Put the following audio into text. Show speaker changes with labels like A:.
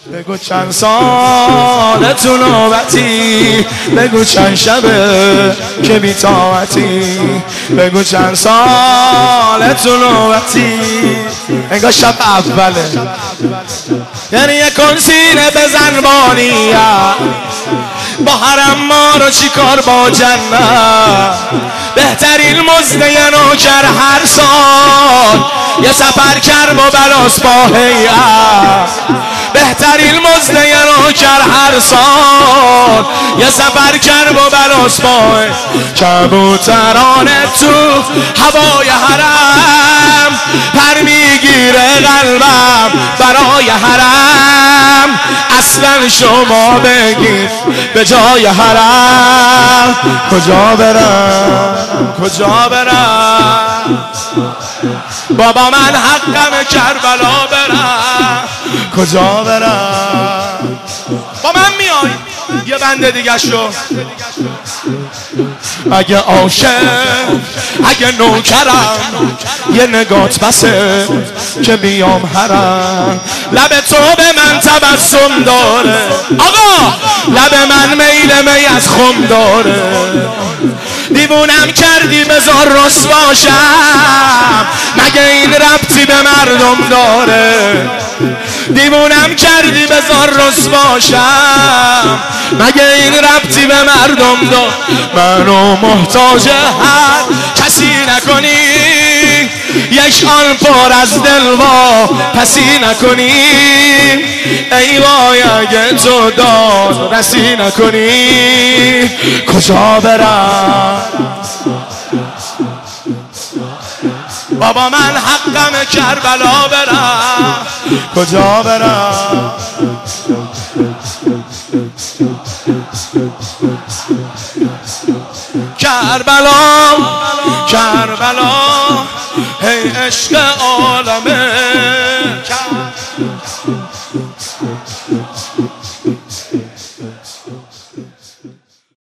A: بگو چند سال تو نوبتی، بگو چند شبه که بی‌طاقتی، بگو چند سال تو نوبتی. انگار شب اوله، یعنی یک کنسینه بزن بانیه با حرم ما رو چی کار با جنت. بهترین مزد یه نوکر هر سال یه سفر کرد با بلاس با هیئت. بهترین مزد یه نوکر هر سال یه سفر کرد با بلاس با هیئت. کبوترانه تو هوای حرم پر میگیره قلبم برای حرم. اصلا شما بگید به جای حرم کجا برم کجا برم. بابا من حقم کربلا برم کجا برم. با من میای یه بنده دیگه شو. اگه عاشق اگه نوکرم یه نگات بسه که بیام حرم. لب تو به من تبسم داره آقا، لب من میل می از خم داره. دیوونم کردی بذار رس باشم، مگه این ربطی به مردم داره. دیوونم کردی بذار رس باشم، مگه این ربطی به مردم داره. منو محتاج هر کسی نکنی، یک آن پر از دلوا پسی نکنی. ای وای اگه تو داد رسی نکنی کجا برم. بابا من حقم کربلا برم کجا برم. کربلا کربلا هی عشق عالمه.